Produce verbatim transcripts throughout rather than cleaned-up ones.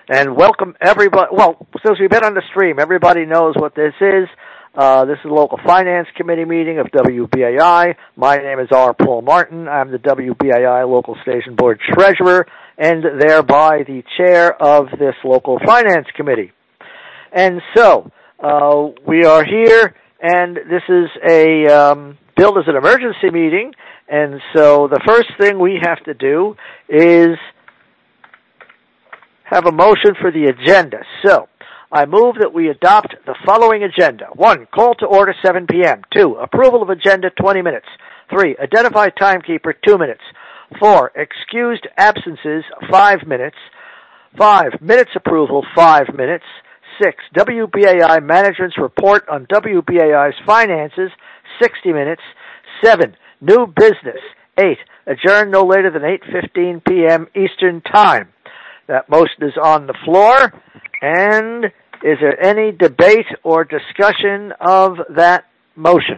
And welcome everybody. Well, since we've been on the stream, everybody knows what this is. Uh, this is a local finance committee meeting of W B A I. My name is R. Paul Martin. I'm the W B A I local station board treasurer and thereby the chair of this local finance committee. And so, uh, we are here, and this is a, um, billed as an emergency meeting, and so the first thing we have to do is have a motion for the agenda. So, I move that we adopt the following agenda. One, call to order seven p.m. Two, approval of agenda twenty minutes. Three, identify timekeeper two minutes. Four, excused absences five minutes. Five, minutes approval five minutes. Six, W B A I management's report on W B A I's finances sixty minutes. Seven, new business. Eight, adjourn no later than eight fifteen p.m. Eastern Time. That motion is on the floor, and is there any debate or discussion of that motion?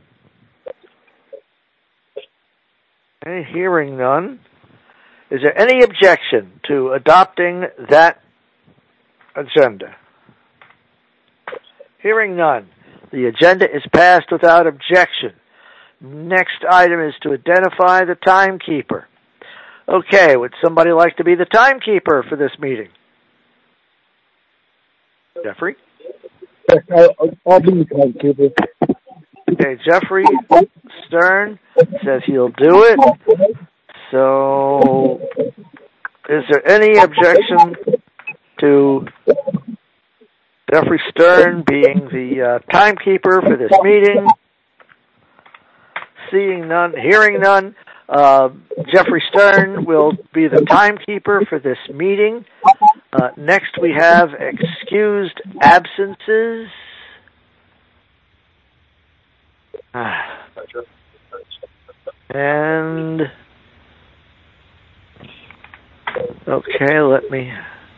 Okay, hearing none. Is there any objection to adopting that agenda? Hearing none. The agenda is passed without objection. Next item is to identify the timekeeper. Okay, would somebody like to be the timekeeper for this meeting? Jeffrey? Yes, I'll, I'll be the timekeeper. Okay, Jeffrey Stern says he'll do it. So, is there any objection to Jeffrey Stern being the uh, timekeeper for this meeting? Seeing none, hearing none. Uh, Jeffrey Stern will be the timekeeper for this meeting. Uh, next we have excused absences. And, okay, let me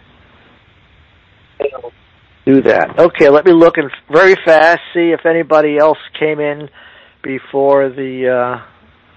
do that. Okay, let me look and very fast, see if anybody else came in before the, uh,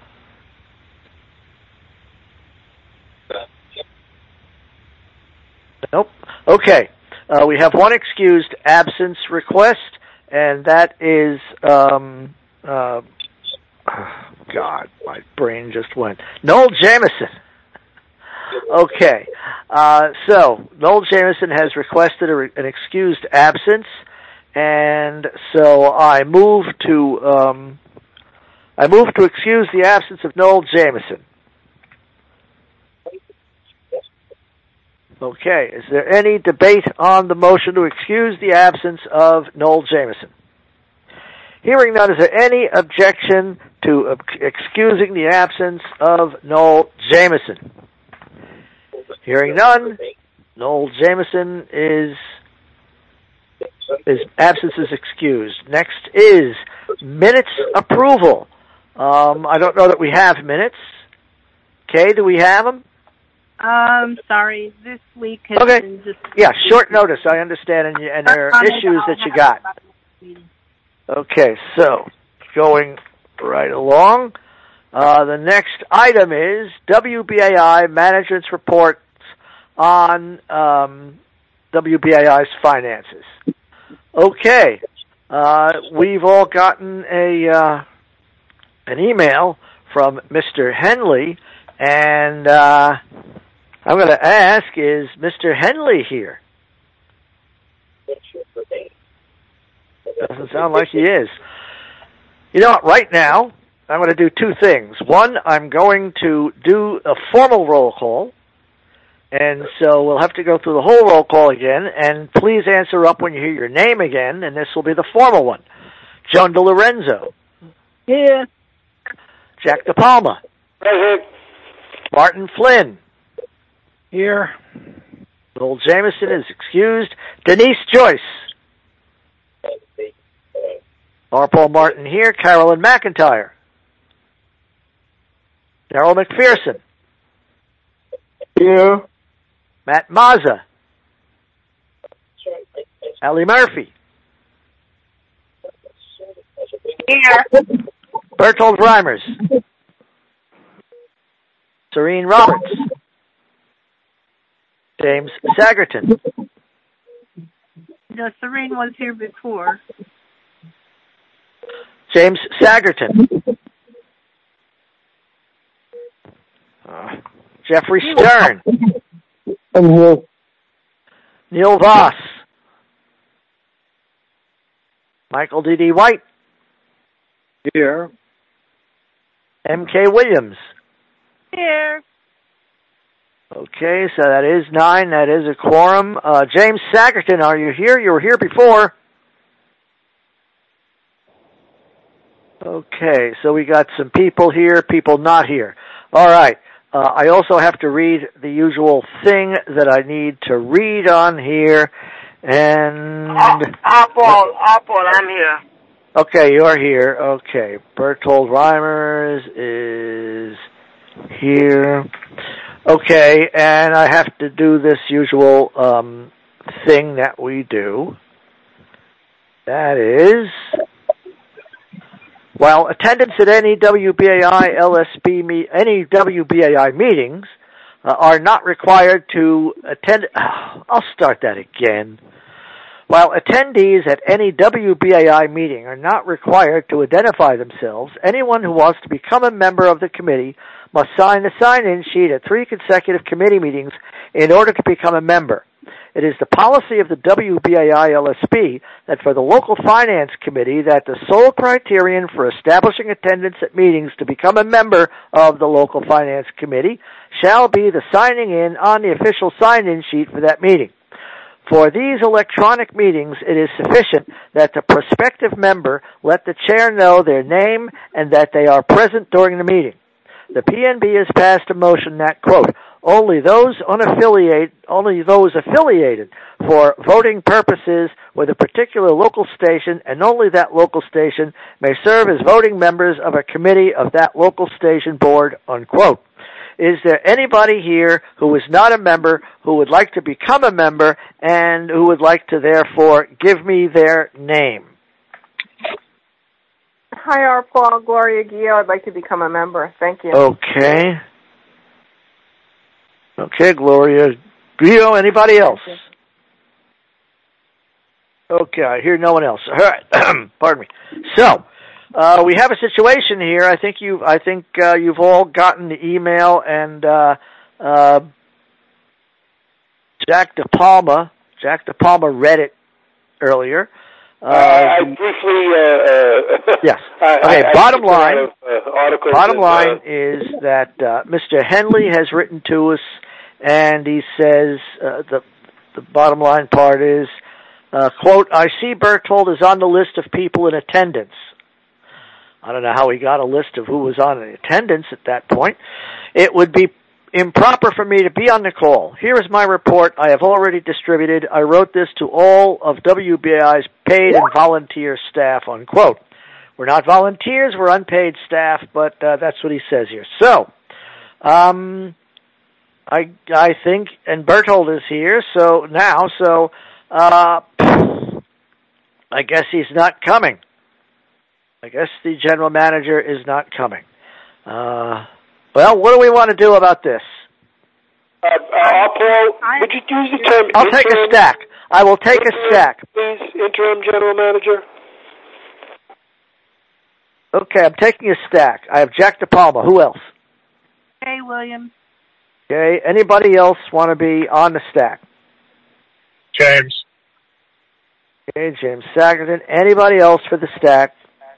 Nope. Okay. Uh, we have one excused absence request, and that is, um, uh, God, my brain just went. Noel Jameson. Okay. Uh, so, Noel Jameson has requested a, an excused absence, and so I move to, um, I move to excuse the absence of Noel Jameson. Okay, is there any debate on the motion to excuse the absence of Noel Jameson? Hearing none, is there any objection to excusing the absence of Noel Jameson? Hearing none, Noel Jameson is, his absence is excused. Next is minutes approval. Um, I don't know that we have minutes. Kay, do we have them? Um, sorry, this week has okay. been just... Yeah, short notice, I understand, and, you, and there are issues that you got. Okay, so, going right along, uh, the next item is W B A I management's reports on um, W B A I's finances. Okay, uh, we've all gotten a uh, an email from Mister Henley, and uh, I'm going to ask, is Mister Henley here? Doesn't sound like he is. You know what, right now, I'm going to do two things. One, I'm going to do a formal roll call, and so we'll have to go through the whole roll call again, and please answer up when you hear your name again, and this will be the formal one. Joan DeLorenzo. Here. Jack DePalma. Present. Martin Flynn. Here. Noel Jameson is excused. Denise Joyce. R. Paul Martin here. Carolyn McIntyre. Darrell McPherson. Here. Matt Mazza. Allie Murphy. Here. Bertold Reimers. Serene Roberts. James Sagerton. No, Serene was here before. James Sagerton. Uh, Jeffrey Stern. I'm here. Neil Voss. Michael D D. White. Here. M K. Williams. Here. Okay, so that is nine. That is a quorum. Uh, James Sagerton, are you here? You were here before. Okay, so we got some people here, people not here. All right. Uh, I also have to read the usual thing that I need to read on here. And Oswald, Oswald, I'm here. Okay, you're here. Okay, Bertold Reimers is here. Okay, and I have to do this usual um, thing that we do. That is, while attendance at any W B A I L S B me, any W B A I meetings uh, are not required to attend. Oh, I'll start that again. While attendees at any W B A I meeting are not required to identify themselves, anyone who wants to become a member of the committee must sign the sign-in sheet at three consecutive committee meetings in order to become a member. It is the policy of the W B A I L S B that for the local finance committee that the sole criterion for establishing attendance at meetings to become a member of the local finance committee shall be the signing in on the official sign-in sheet for that meeting. For these electronic meetings, it is sufficient that the prospective member let the chair know their name and that they are present during the meeting. The P N B has passed a motion that, quote, only those unaffiliated, only those affiliated for voting purposes with a particular local station and only that local station may serve as voting members of a committee of that local station board, unquote. Is there anybody here who is not a member who would like to become a member and who would like to therefore give me their name? Hi, R. Paul, Gloria Guillot. I'd like to become a member. Thank you. Okay. Okay, Gloria Guillot. Anybody else? Okay, I hear no one else. All right. Pardon me. So, Uh, we have a situation here. I think you, I think uh, you've all gotten the email, and uh, uh, Jack DePalma, Jack DePalma read it earlier. Uh, uh, I briefly. Uh, uh, yes. I, Okay. I, bottom I line. of, uh, bottom that, line uh, is that uh, Mister Henley has written to us, and he says uh, the the bottom line part is, uh, quote, I see Bertold is on the list of people in attendance. I don't know how he got a list of who was on in attendance at that point. It would be improper for me to be on the call. Here is my report I have already distributed. I wrote this to all of W B A I's paid and volunteer staff, unquote. We're not volunteers, we're unpaid staff, but uh, that's what he says here. So, um, I I think, and Bertold is here, so now, so, uh, I guess he's not coming. I guess the general manager is not coming. Uh, well, what do we want to do about this? Uh, uh, Paul, would you use the term I'll interim, take a stack. I will take interim, a stack. Please, interim general manager. Okay, I'm taking a stack. I have Jack DePalma. Who else? Hey, Williams. Okay, anybody else want to be on the stack? James. Okay, James Sagerton. Anybody else for the stack?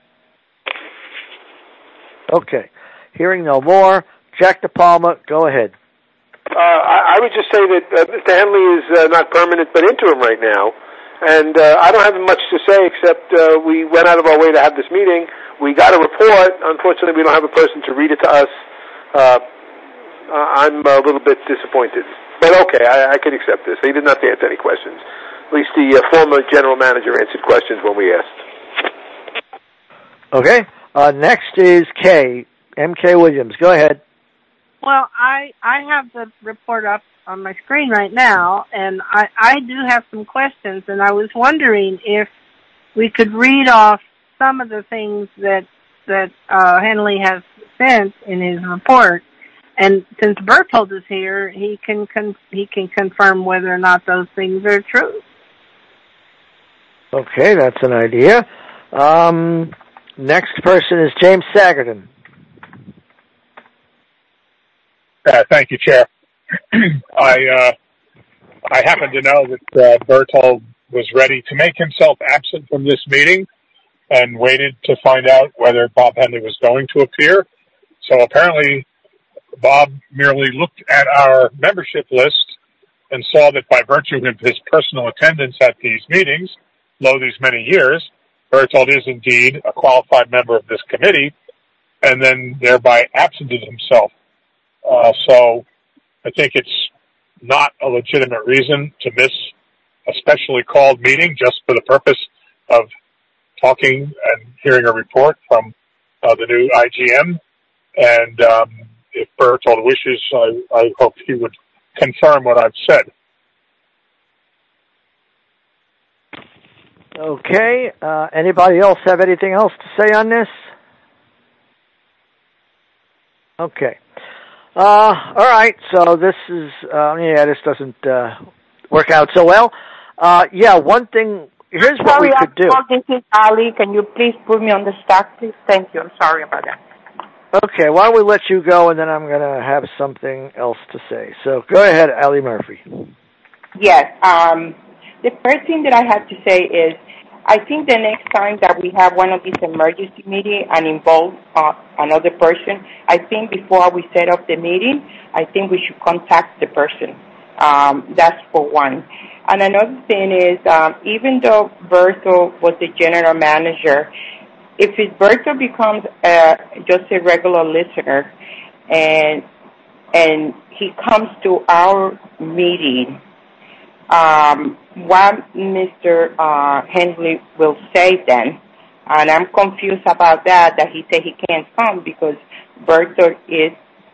Okay, hearing no more. Jack DePalma, go ahead. Uh, I, I would just say that uh, Mister Henley is uh, not permanent but interim right now. And uh, I don't have much to say except uh, we went out of our way to have this meeting. We got a report. Unfortunately, we don't have a person to read it to us. Uh, I'm a little bit disappointed. But okay, I, I can accept this. He did not answer any questions. At least the uh, former general manager answered questions when we asked. Okay. Uh, next is K, M K Williams. Go ahead. Well, I I have the report up on my screen right now, and I, I do have some questions, and I was wondering if we could read off some of the things that that uh, Henley has sent in his report, And since Berthold is here, he can con- he can confirm whether or not those things are true. Okay, that's an idea. Um, next person is James Sagerton. Uh, thank you, Chair. I uh, I happen to know that uh, Berthold was ready to make himself absent from this meeting and waited to find out whether Bob Henley was going to appear. So apparently Bob merely looked at our membership list and saw that by virtue of his personal attendance at these meetings, lo these many years, Berthold is indeed a qualified member of this committee, and then thereby absented himself. Uh, so I think it's not a legitimate reason to miss a specially called meeting just for the purpose of talking and hearing a report from uh, the new I G M. And um, if Berthold wishes, I, I hope he would confirm what I've said. Okay. Uh, anybody else have anything else to say on this? Okay. Uh, all right. So this is, uh, yeah, this doesn't uh, work out so well. Uh, yeah, one thing, here's what sorry, we could do. This is Ali. Can you please put me on the stack, please? Thank you. I'm sorry about that. Okay, why don't we let you go, and then I'm going to have something else to say. So go ahead, Ali Murphy. Yes. Um, the first thing that I have to say is I think the next time that we have one of these emergency meetings and involve uh, another person, I think before we set up the meeting, I think we should contact the person. Um, that's for one. And another thing is, um, even though Berthold was the general manager, if Berthold becomes uh, just a regular listener and and he comes to our meeting, um, what Mister Uh, Henley will say then, and I'm confused about that, that he said he can't come because Berthold is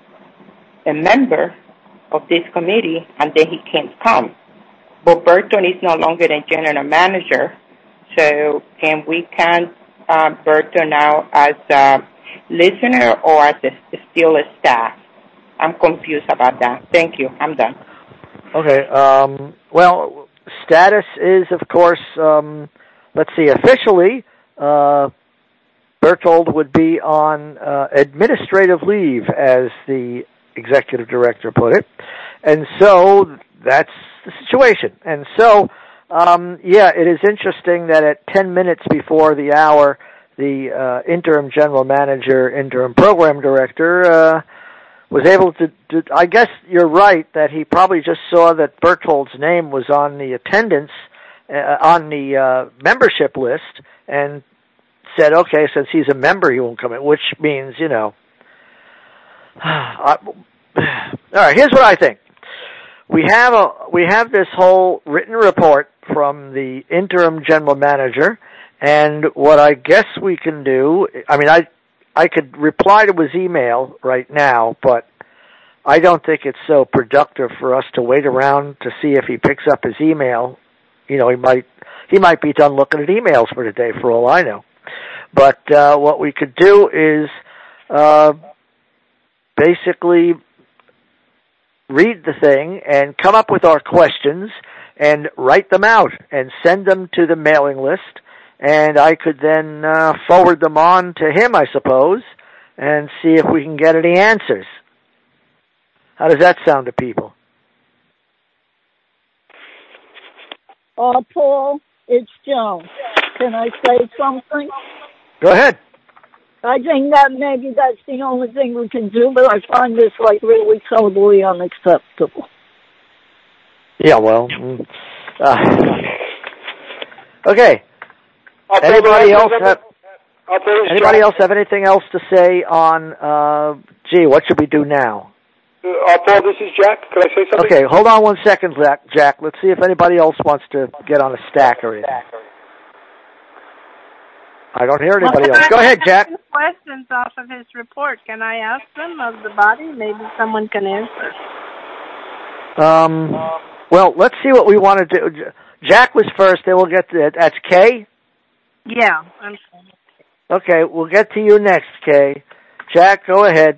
a member of this committee and then he can't come. But Berthold is no longer the general manager, so can we count uh, Berthold now as a listener or as a, still a staff? I'm confused about that. Thank you. I'm done. Okay. Um, well, status is, of course, um, let's see, officially, uh, Berthold would be on uh, administrative leave, as the executive director put it. And so that's the situation. And so, um, yeah, it is interesting that at ten minutes before the hour, the uh, interim general manager, interim program director, uh, was able to, to, I guess you're right, that he probably just saw that Berthold's name was on the attendance, uh, on the uh, membership list, and said, okay, since he's a member, he won't come in, which means, you know, I, all right, here's what I think. We have a, we have this whole written report from the interim general manager, and what I guess we can do, I mean, I, I could reply to his email right now, but I don't think it's so productive for us to wait around to see if he picks up his email. You know, he might, he might be done looking at emails for today for all I know. But, uh, what we could do is, uh, basically read the thing and come up with our questions and write them out and send them to the mailing list. And I could then uh, forward them on to him, I suppose, and see if we can get any answers. How does that sound to people? Uh, Paul, it's Joan. Can I say something? Go ahead. I think that maybe that's the only thing we can do, but I find this, like, really totally unacceptable. Yeah, well, uh, okay. Anybody else have, anybody else have anything else to say on, uh, gee, what should we do now? Uh, Paul, this is Jack. Can I say something? Okay, hold on one second, Jack. Let's see if anybody else wants to get on a stack or anything. I don't hear anybody well, else. Go ahead, Jack. Questions off of his report. Can I ask them of the body? Maybe someone can answer. Um, well, let's see what we want to do. Jack was first, then we'll get to, that's Kay? Yeah. I'm Okay, we'll get to you next, Kay. Jack, go ahead.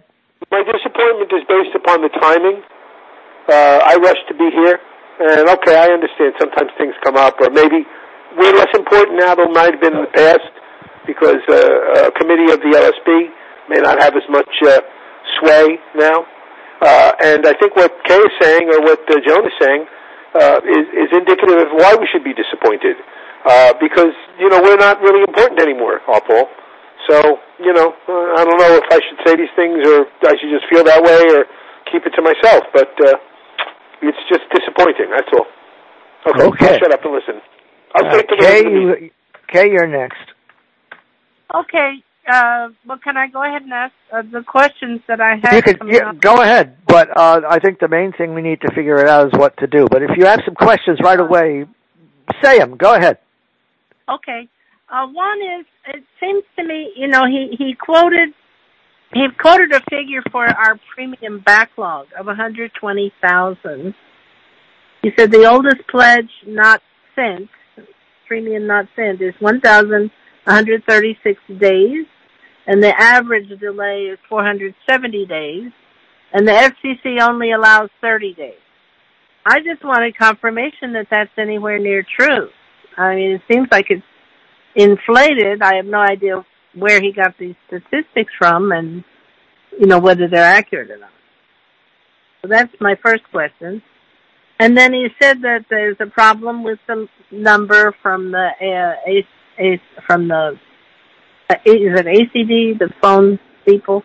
My disappointment is based upon the timing. Uh, I rushed to be here, and okay, I understand sometimes things come up, or maybe we're less important now than might have been in the past, because uh, a committee of the L S B may not have as much uh, sway now. Uh, and I think what Kay is saying, or what uh, Joan is saying, uh, is, is indicative of why we should be disappointed. Uh, because, you know, we're not really important anymore, Paul. So, you know, uh, I don't know if I should say these things, or I should just feel that way, or keep it to myself. But uh, it's just disappointing, that's all. Okay, okay. I'll shut up and listen. I'll uh, take the Kay, you, Kay, you're next. Okay. Uh, well, can I go ahead and ask uh, the questions that I have? You can yeah, go ahead, but uh, I think the main thing we need to figure it out is what to do. But if you have some questions right away, say them. Go ahead. Okay. Uh, one is, it seems to me, you know, he, he quoted he quoted a figure for our premium backlog of one hundred twenty thousand. He said the oldest pledge not sent, premium not sent, is one thousand one hundred thirty-six days, and the average delay is four hundred seventy days, and the F C C only allows thirty days. I just wanted confirmation that that's anywhere near true. I mean, it seems like it's inflated. I have no idea where he got these statistics from, and, you know, whether they're accurate or not. So that's my first question. And then he said that there's a problem with the number from the uh, A, A, from the uh, is it A C D, the phone people?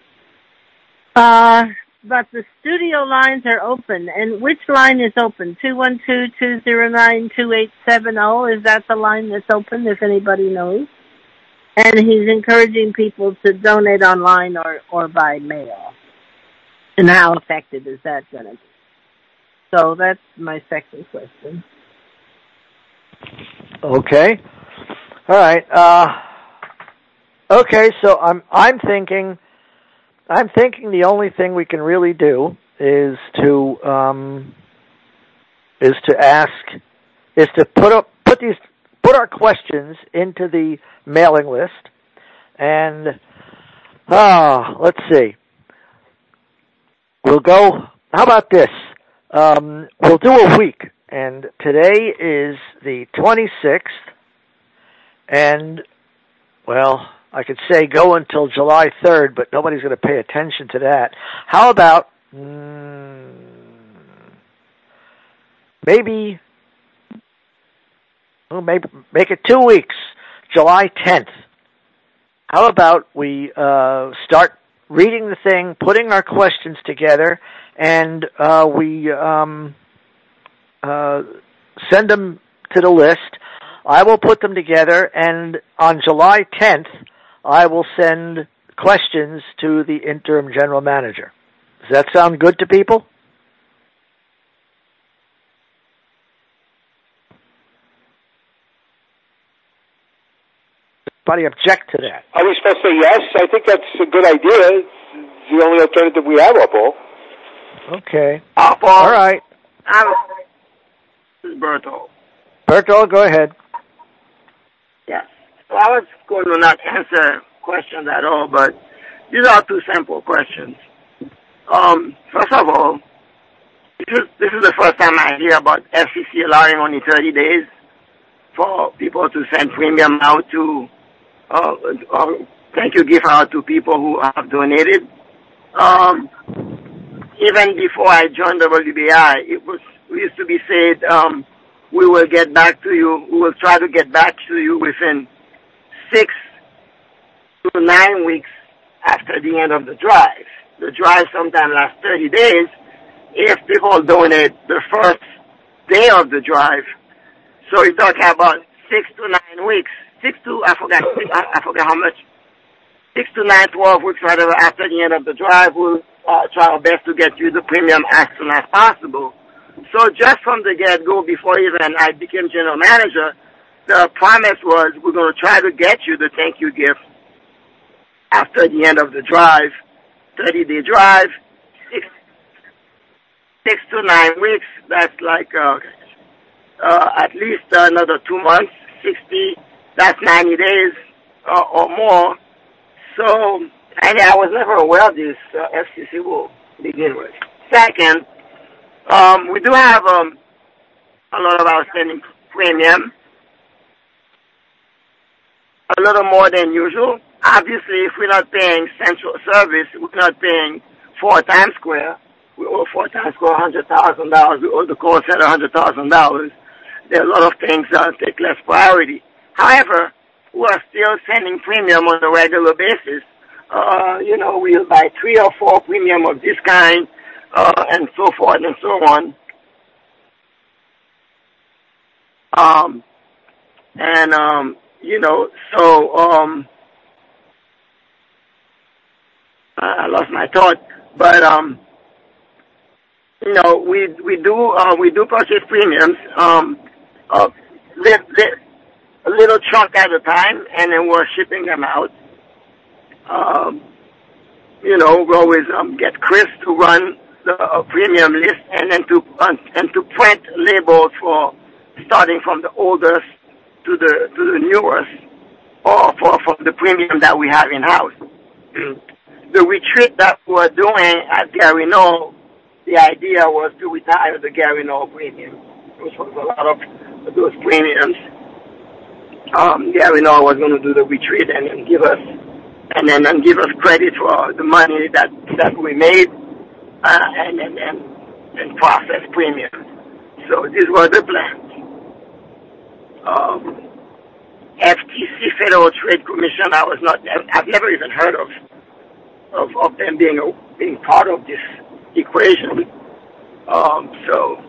Uh, but the studio lines are open. And which line is open? two one two, two zero nine, two eight seven zero. Is that the line that's open, if anybody knows? And he's encouraging people to donate online or, or by mail. And how effective is that going to be? So that's my second question. Okay. All right. Uh, okay, so I'm I'm thinking I'm thinking the only thing we can really do is to um, is to ask is to put up put these put our questions into the mailing list, and ah, uh, let's see. We'll go. How about this? Um, we'll do a week, and today is the twenty-sixth, and, well, I could say go until July third, but nobody's going to pay attention to that. How about mm, maybe, well, maybe make it two weeks, July tenth. How about we uh, start reading the thing, putting our questions together, and uh, we um, uh, send them to the list. I will put them together, and on July tenth, I will send questions to the interim general manager. Does that sound good to people? Anybody object to that? Are we supposed to say yes? I think that's a good idea. It's the only alternative we have, Paul. Okay. Uh, Paul, all right. I'm, this is Berto. Berto, go ahead. Yes. Well, I was going to not answer questions at all, but these are two simple questions. Um, first of all, this is, this is the first time I hear about F C C allowing only thirty days for people to send premium out to, uh, uh, thank you gift out to people who have donated. Um, even before I joined W B I, it was, we used to be said, um, we will get back to you, we will try to get back to you within six to nine weeks after the end of the drive. The drive sometimes lasts thirty days if people donate the first day of the drive. So you're talking about six to nine weeks. Six to, I forgot, six, I, I forgot how much. Six to nine, twelve weeks, whatever, after the end of the drive, we'll uh, try our best to get you the premium as soon as possible. So just from the get-go, before even I became general manager, the promise was we're going to try to get you the thank you gift after the end of the drive, thirty-day drive, six, six to nine weeks. That's like uh, uh, at least another two months, sixty, that's ninety days uh, or more. So And I was never aware of this uh, F C C rule to begin with. Second, um, we do have um, a lot of outstanding premium, a little more than usual. Obviously, if we're not paying Central Service, we're not paying for Times Square. We owe for Times Square one hundred thousand dollars. We owe the call center one hundred thousand dollars. There are a lot of things that take less priority. However, we are still sending premium on a regular basis. Uh, you know, we'll buy three or four premium of this kind, uh, and so forth and so on. Um, and, um, you know, so, um, I lost my thought, but, um, you know, we, we do, uh, we do purchase premiums, um, uh, li- li- a little chunk at a time, and then we're shipping them out. Um, you know, we always, um, get Chris to run the uh, premium list and then to, uh, and to print labels for, starting from the oldest to the, to the newest, or for, for the premium that we have in-house. The retreat that we're doing at Gary Knoll, the idea was to retire the Gary Knoll premium, which was a lot of those premiums. Um, Gary Knoll was going to do the retreat and then give us, and then and give us credit for the money that, that we made, uh, and, and, and, and process premium. So these were the plans. Um, F T C, Federal Trade Commission, I was not, I've never even heard of, of, of them being, a, being part of this equation. Um, so,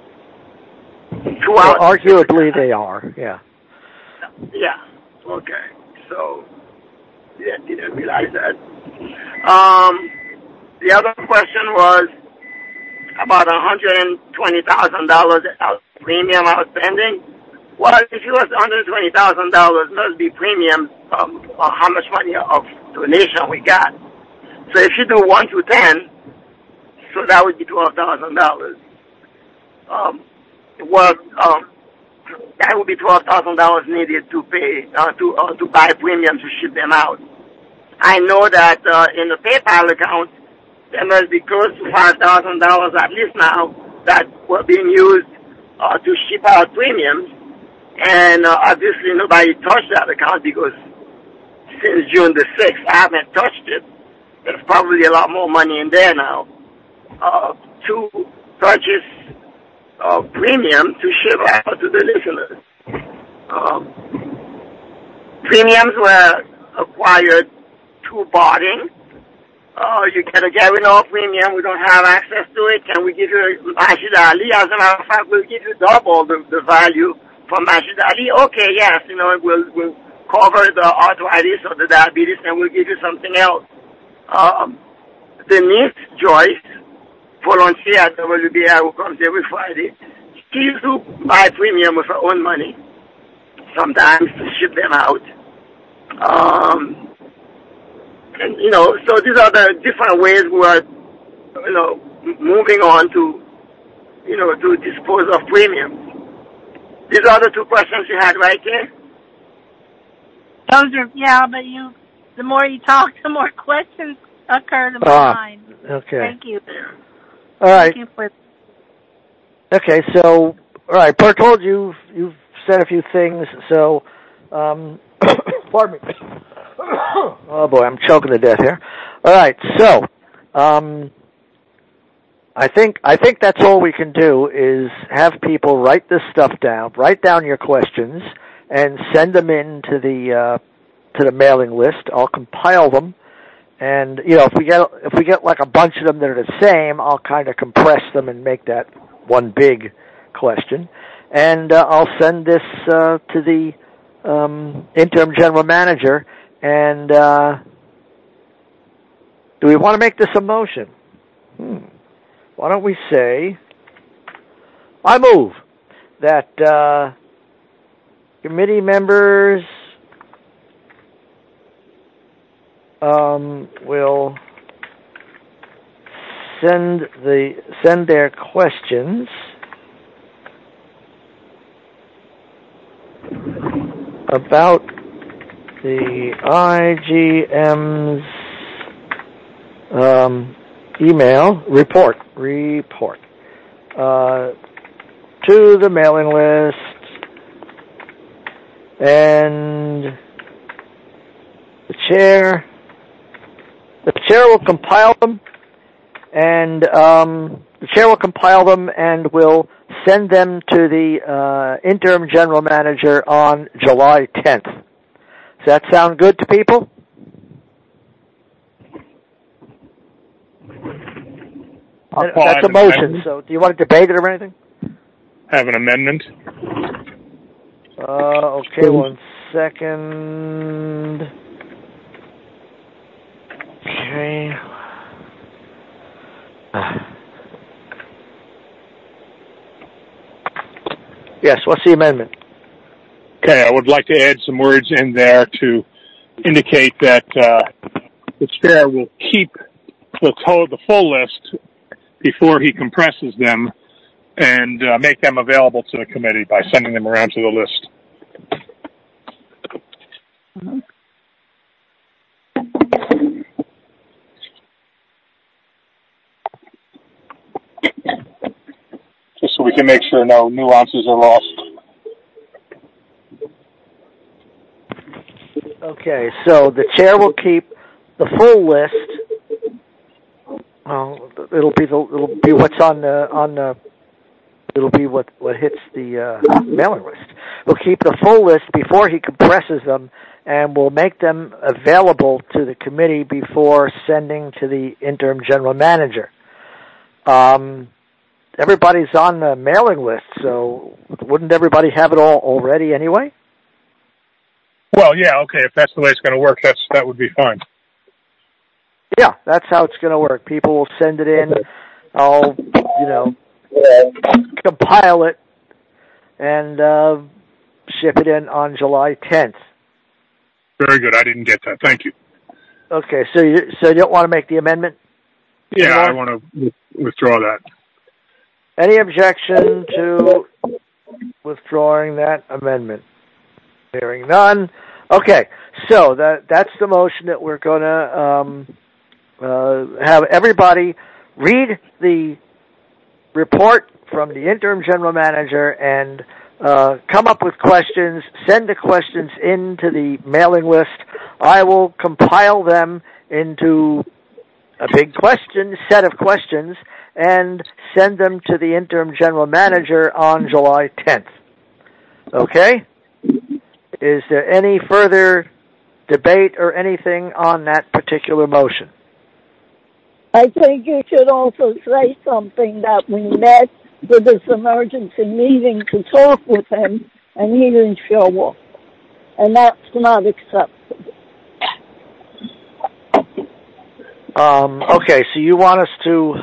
throughout. Well, arguably they are, yeah. Yeah, okay. So, yeah, didn't realize that. Um, the other question was about one hundred twenty thousand dollars premium outstanding. Well, if it was one hundred twenty thousand dollars, must be premium, um, or how much money of donation we got. So if you do one to ten, so that would be twelve thousand dollars. Um, well, um, that would be twelve thousand dollars needed to pay, uh, to, uh, to buy premium to ship them out. I know that, uh, in the PayPal account, there must be close to five thousand dollars at least now that were being used, uh, to ship out premiums. And, uh, obviously nobody touched that account because since June the sixth, I haven't touched it. There's probably a lot more money in there now, uh, to purchase, uh, premium to ship out to the listeners. Um, premiums were acquired through boarding. Uh, you get a Gary Knoll premium, we don't have access to it. Can we give you Majid Ali? As a matter of fact, we'll give you double the, the value for Majid Ali. Okay, yes, you know, we'll, we'll cover the arthritis or the diabetes and we'll give you something else. Um, Denise Joyce, volunteer at W B I who comes every Friday, she used to buy premium with her own money, sometimes to ship them out. Um, and, you know, so these are the different ways we are, you know, moving on to, you know, to dispose of premiums. These are the two questions you had right there? Those are, yeah, but you, the more you talk, the more questions occur to my ah, mind. Okay. Thank you. All right. Thank you for. Okay, so, all right, Bertold, you've, you've said a few things, so, um, pardon me. Oh boy, I'm choking to death here. All right, so, um, I think, I think that's all we can do is have people write this stuff down, write down your questions, and send them in to the, uh, to the mailing list. I'll compile them. And, you know, if we get, if we get like a bunch of them that are the same, I'll kind of compress them and make that one big question. And, uh, I'll send this, uh, to the, um, interim general manager. And, uh, do we want to make this a motion? Hmm. Why don't we say, I move that, uh, committee members, Um, will send the send their questions about the I G M's um, email, report, report, uh, to the mailing list, and the chair, the chair will compile them, and um, the chair will compile them and will send them to the uh, interim general manager on July tenth. Does that sound good to people? That's a motion, so do you want to debate it or anything? Have an amendment? Uh, okay, one second. Okay. Yes, what's the amendment? Okay, I would like to add some words in there to indicate that uh, the chair will keep the, to- the full list before he compresses them and uh, make them available to the committee by sending them around to the list. Mm-hmm. Just so we can make sure no nuances are lost. Okay, so the chair will keep the full list. Well, it'll be the, it'll be what's on the on the it'll be what what hits the uh, mailing list. We'll keep the full list before he compresses them, and we'll make them available to the committee before sending to the interim general manager. Um, everybody's on the mailing list, so wouldn't everybody have it all already anyway? Well, yeah, okay. If that's the way it's going to work, that's that would be fine. Yeah, that's how it's going to work. People will send it in. I'll, you know, compile it and uh, ship it in on July tenth. Very good. I didn't get that. Thank you. Okay, so you so you don't want to make the amendment? Yeah, anymore? I want to withdraw that. Any objection to withdrawing that amendment? Hearing none. Okay, so that that's the motion that we're going to um, uh, have everybody read the report from the interim general manager and uh, come up with questions, send the questions into the mailing list. I will compile them into a big question, set of questions, and send them to the interim general manager on July tenth. Okay? Is there any further debate or anything on that particular motion? I think you should also say something that we met for this emergency meeting to talk with him, and he didn't show up. And that's not acceptable. Um, okay, so you want us to...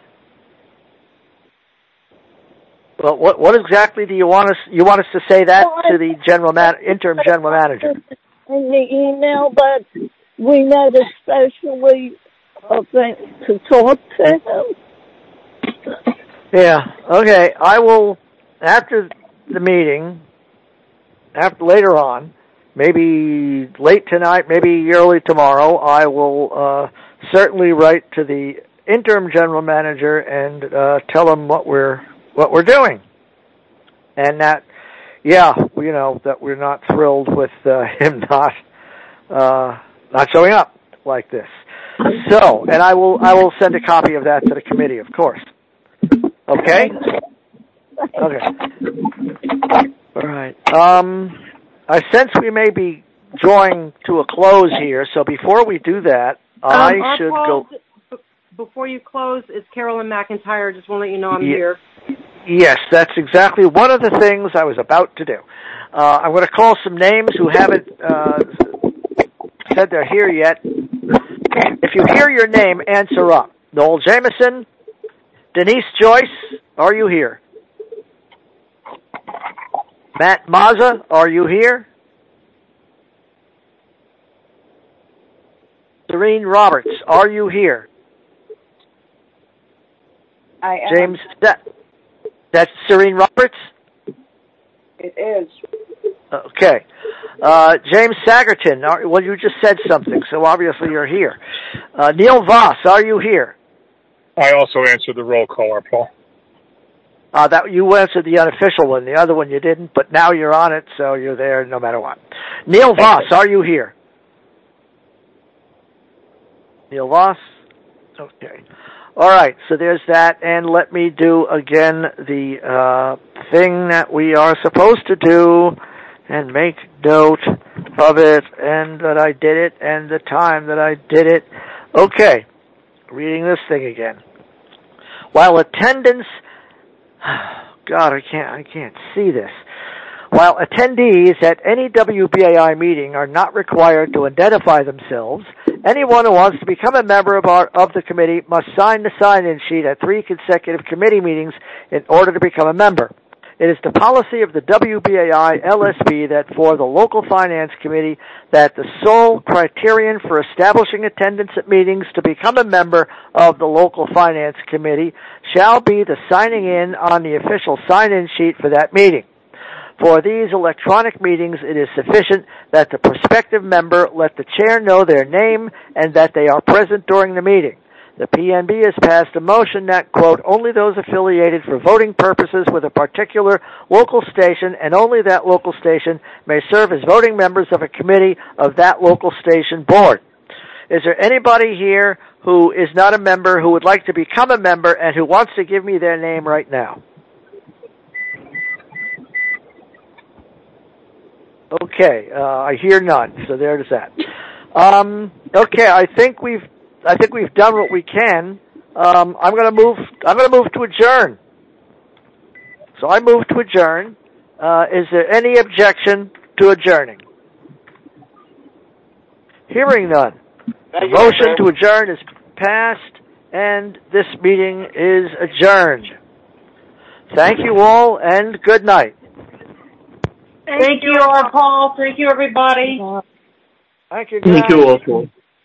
Well, what what exactly do you want us? You want us to say that well, to the general man, interim general manager? In the email, but we met especially uh, to talk to him. Yeah. Okay. I will after the meeting. After later on, maybe late tonight, maybe early tomorrow, I will uh, certainly write to the interim general manager and uh, tell him what we're. what we're doing. And that, yeah, you know, that we're not thrilled with uh, him not uh, not showing up like this. So, and I will I will send a copy of that to the committee, of course. Okay? Okay. All right. Um, I sense we may be drawing to a close here, so before we do that, um, I should go... Before you close, it's Carolyn McIntyre. Just want to let you know I'm yeah. here. Yes, that's exactly one of the things I was about to do. Uh, I'm going to call some names who haven't uh, said they're here yet. If you hear your name, answer up. Noel Jameson, Denise Joyce, are you here? Matt Mazza, are you here? Serene Roberts, are you here? I am. James, that, that's Serene Roberts? It is. Okay. Uh, James Sagerton, are, well, you just said something, so obviously you're here. Uh, Neil Voss, are you here? I also answered the roll call, our Paul. Uh, that you answered the unofficial one. The other one you didn't, but now you're on it, so you're there no matter what. Neil Voss, are you here? Neil Voss? Okay. All right, so there's that, and let me do again the uh, thing that we are supposed to do and make note of it, and that I did it, and the time that I did it. Okay, reading this thing again. While attendance... God, I can't, I can't see this. While attendees at any W B A I meeting are not required to identify themselves, anyone who wants to become a member of, our, of the committee must sign the sign-in sheet at three consecutive committee meetings in order to become a member. It is the policy of the W B A I L S B that for the local finance committee that the sole criterion for establishing attendance at meetings to become a member of the local finance committee shall be the signing in on the official sign-in sheet for that meeting. For these electronic meetings, it is sufficient that the prospective member let the chair know their name and that they are present during the meeting. The P N B has passed a motion that, quote, only those affiliated for voting purposes with a particular local station and only that local station may serve as voting members of a committee of that local station board. Is there anybody here who is not a member who would like to become a member and who wants to give me their name right now? Okay, uh, I hear none, so there's that. Um, okay, I think we've I think we've done what we can. Um, I'm going to move. I'm going to move to adjourn. So I move to adjourn. Uh, is there any objection to adjourning? Hearing none. The motion to adjourn is passed, and this meeting is adjourned. Thank you all, and good night. Thank you, all, Paul. Thank you, everybody. Thank you. Thank you, all, Paul.